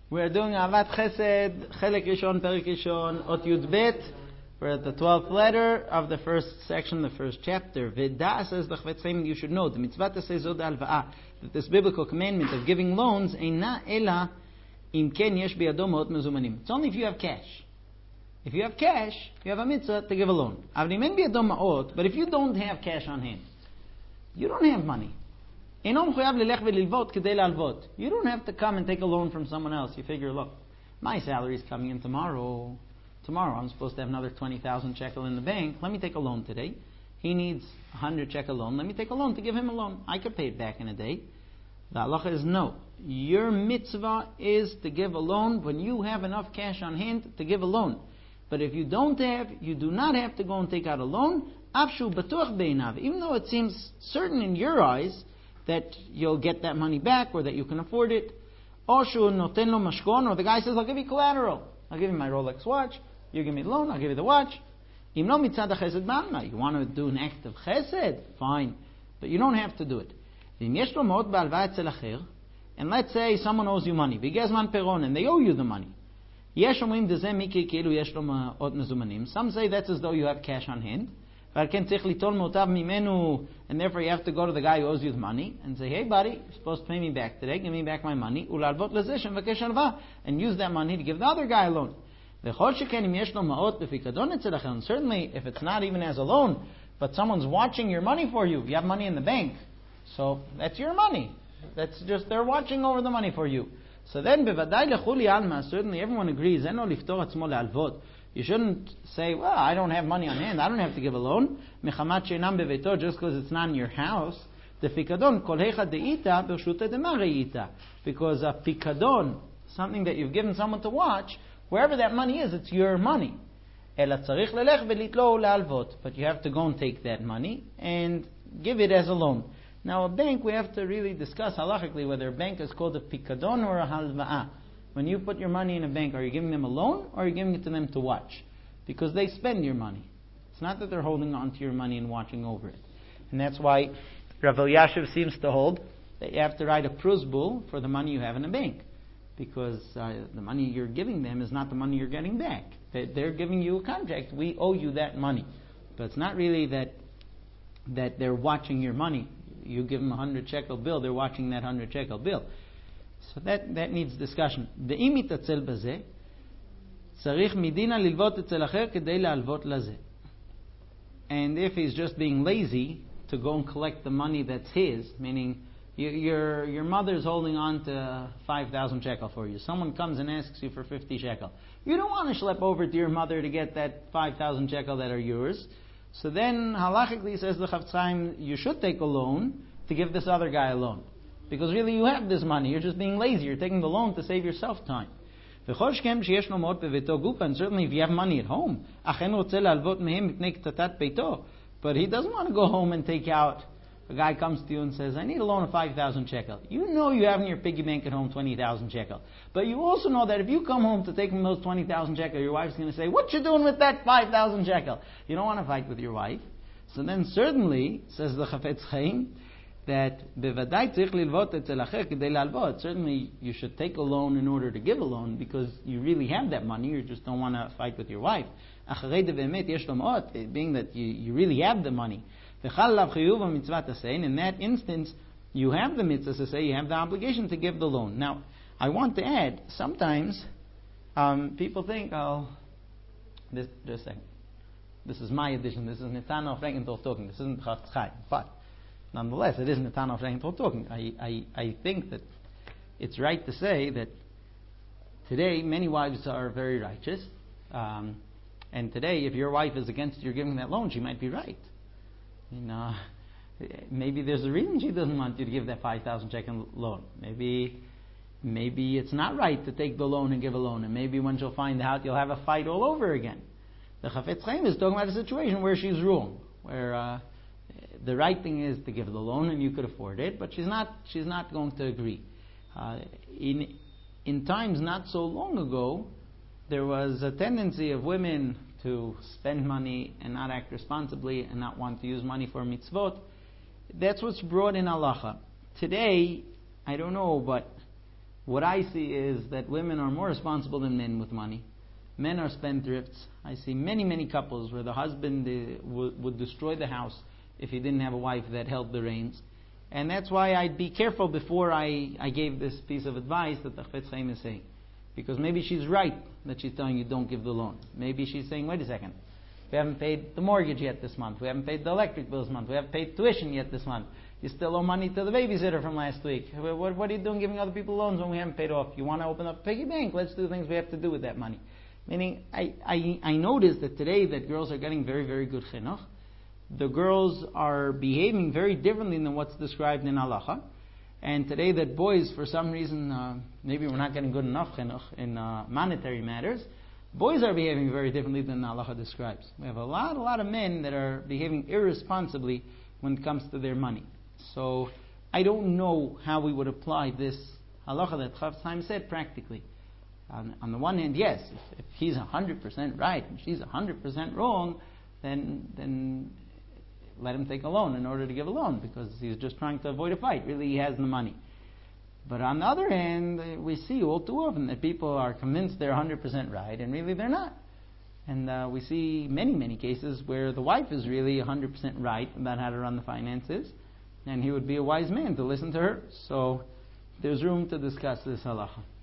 We're doing Avat Chesed, Chelek Rishon, Perik Rishon, Ot Yud Bet. We're at the 12th letter of the first section, the first chapter. V'da says the Chafetz Chaim, you should know, the mitzvah taseh zod alva'ah, that this biblical commandment of giving loans, eina ela im ken yesh biyado ma'ot mezumanim. It's only if you have cash. If you have cash, you have a mitzvah to give a loan. Avli men biyado ma'ot, but if you don't have cash on hand, you don't have money. You don't have to come and take a loan from someone else. You figure, look, my salary is coming in tomorrow. Tomorrow I'm supposed to have another 20,000 shekel in the bank. Let me take a loan today. He needs 100 shekel loan. Let me take a loan to give him a loan. I could pay it back in a day. The halacha is no. Your mitzvah is to give a loan when you have enough cash on hand to give a loan. But if you don't have, you do not have to go and take out a loan. Even though it seems certain in your eyes that you'll get that money back or that you can afford it. Or the guy says, I'll give you collateral. I'll give you my Rolex watch. You give me the loan, I'll give you the watch. You want to do an act of chesed? Fine. But you don't have to do it. And let's say someone owes you money. And they owe you the money. Some say that's as though you have cash on hand. And therefore you have to go to the guy who owes you the money and say, hey buddy, you're supposed to pay me back today, give me back my money, and use that money to give the other guy a loan. And certainly if it's not even as a loan, but someone's watching your money for you, you have money in the bank, so that's your money. That's just, they're watching over the money for you. So then, certainly everyone agrees, you shouldn't say, well, I don't have money on hand, I don't have to give a loan. Just because it's not in your house. Because a pikadon, something that you've given someone to watch, wherever that money is, it's your money. But you have to go and take that money and give it as a loan. Now a bank, we have to really discuss halachically whether a bank is called a pikadon or a halva'ah. When you put your money in a bank, are you giving them a loan or are you giving it to them to watch? Because they spend your money. It's not that they're holding on to your money and watching over it. And that's why Rav Elyashiv seems to hold that you have to write a prusbul for the money you have in a bank. Because the money you're giving them is not the money you're getting back. They're giving you a contract. We owe you that money. But it's not really that they're watching your money. You give them a 100 shekel bill, they're watching that 100 shekel bill. So that needs discussion. And if he's just being lazy to go and collect the money that's his, meaning your mother's holding on to 5,000 shekel for you. Someone comes and asks you for 50 shekel. You don't want to schlep over to your mother to get that 5,000 shekel that are yours. So then, halachically, says the Chafetz Chaim, you should take a loan to give this other guy a loan. Because really you have this money, you're just being lazy, you're taking the loan to save yourself time. And certainly if you have money at home, but he doesn't want to go home and take out, a guy comes to you and says, I need a loan of 5,000 shekel. You know you have in your piggy bank at home 20,000 shekel. But you also know that if you come home to take him those 20,000 shekel, your wife's going to say, what you doing with that 5,000 shekel? You don't want to fight with your wife. So then certainly, says the Chafetz Chaim, that certainly you should take a loan in order to give a loan because you really have that money, you just don't want to fight with your wife. Being that you really have the money. In that instance, you have the mitzvah to say, you have the obligation to give the loan. Now, I want to add, sometimes people think, just a second. This is my edition, this is Netanel of Frankenthal talking, this isn't Chafetz Chaim. But nonetheless, it is Netanel of Frankenthal talking. I think that it's right to say that today many wives are very righteous. And today, if your wife is against you giving that loan, she might be right. Maybe there's a reason she doesn't want you to give that 5,000 shekel loan. Maybe it's not right to take the loan and give a loan. And maybe when she'll find out, you'll have a fight all over again. The Chafetz Chaim is talking about a situation where she's wrong. Where the right thing is to give the loan and you could afford it, but she's not going to agree. In times not so long ago, there was a tendency of women to spend money and not act responsibly and not want to use money for mitzvot. That's what's brought in halacha. Today, I don't know, but What I see is that women are more responsible than men with money. Men are spendthrifts. I see many, many couples where the husband would destroy the house if he didn't have a wife that held the reins. And that's why I'd be careful before I gave this piece of advice that the Chafetz Chaim is saying. Because maybe she's right that she's telling you don't give the loan. Maybe she's saying, wait a second, we haven't paid the mortgage yet this month. We haven't paid the electric bill this month. We haven't paid tuition yet this month. You still owe money to the babysitter from last week. What are you doing giving other people loans when we haven't paid off? You want to open up a piggy bank? Let's do things we have to do with that money. Meaning, I noticed that today that girls are getting very, very good chinuch. The girls are behaving very differently than what's described in halacha. And today that boys, for some reason, maybe we're not getting good enough chinuch in monetary matters, boys are behaving very differently than the halacha describes. We have a lot of men that are behaving irresponsibly when it comes to their money. So I don't know how we would apply this halacha that Chafetz Chaim said practically. On the one hand, yes, if he's 100% right and she's 100% wrong, then let him take a loan in order to give a loan, because he's just trying to avoid a fight. Really, he has the money. But on the other hand, we see all too often that people are convinced they're 100% right, and really they're not. And we see many, many cases where the wife is really 100% right about how to run the finances, and he would be a wise man to listen to her. So there's room to discuss this halacha.